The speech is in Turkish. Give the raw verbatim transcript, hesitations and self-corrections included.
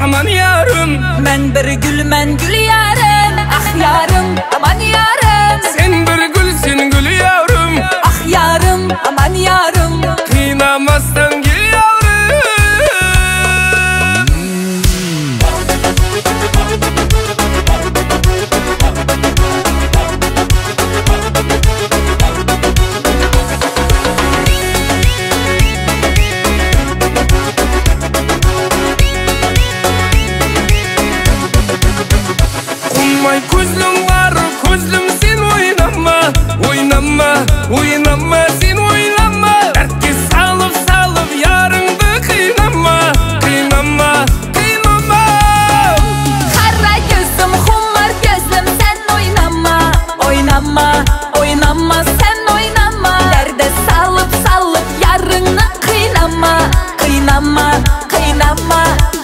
aman yarım. Men bir gül, men gül yarım. Ah yarım, aman yarım. Sen bir gülsün gül yavrum. Ah yarım, aman yarım. Kıynamazsan gül yavrum. Konmay közlüm var, közlüm sen oynama. Oynama, oynama sen oynama. Dertke salıp salıp yarındı kıynama. Kıynama, kıynama. Kara gözüm, humar gözlüm, sen oynama. Oynama, oynama, sen oynama. Derde salıp salıp yarını kıynama. Kıynama, kıynama.